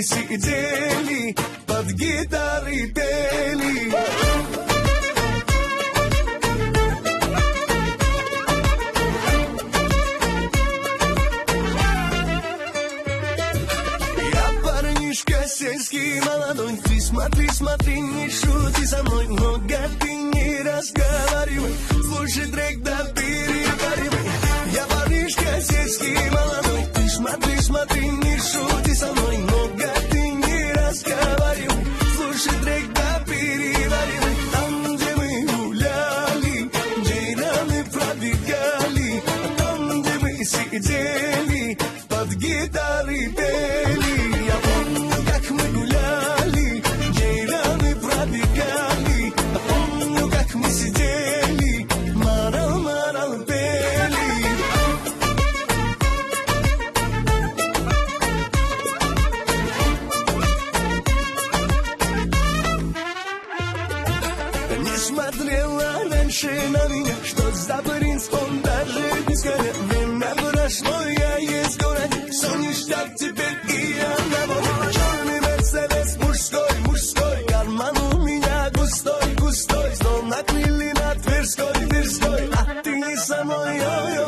сидели, под гитарой пели. Я парнишка сельский молодой, ты смотри, смотри, не шути со мной, много ты не разговаривай, слушай трек да переваривай. Я парнишка сельский молодой, ты смотри, смотри, не шути со мной, много ты не разговаривай, слушай трек да переваривай. Там, где мы гуляли, джейраны пробегали, там, где мы сидели, под гитарой пели. Я помню, как мы гуляли, джейраны пробегали, помню, как мы сидели, марал-марал пели. Не смотрела раньше на меня, что за принц, он даже без горя. Время прошло, я есть в городе, все ништяк теперь, и я на воде. Черный мерседес, мужской, мужской, карман у меня густой, густой, словно крылья над Тверской, Тверской. А ты не со мной, ой-ой.